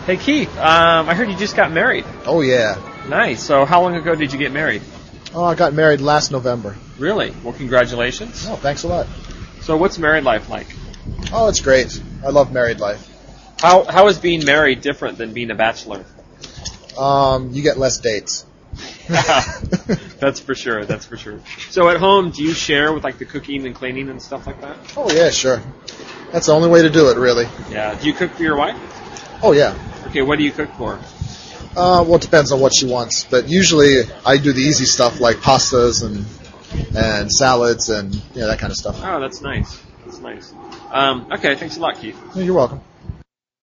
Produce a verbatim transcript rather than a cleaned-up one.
Hey, Keith, um, I heard you just got married. Oh, yeah. Nice. So how long ago did you get married? Oh, I got married last November. Really? Well, congratulations. Oh, thanks a lot. So what's married life like? Oh, it's great. I love married life. How How is being married different than being a bachelor? Um, you get less dates. That's for sure. That's for sure. So at home, do you share with like the cooking and cleaning and stuff like that? Oh, yeah, sure. That's the only way to do it, really. Yeah. Do you cook for your wife? Oh, yeah. Okay. What do you cook for? Uh, well, it depends on what she wants. But usually I do the easy stuff like pastas and and salads and you know, that kind of stuff. Oh, that's nice. That's nice. Um, okay. Thanks a lot, Keith. You're welcome.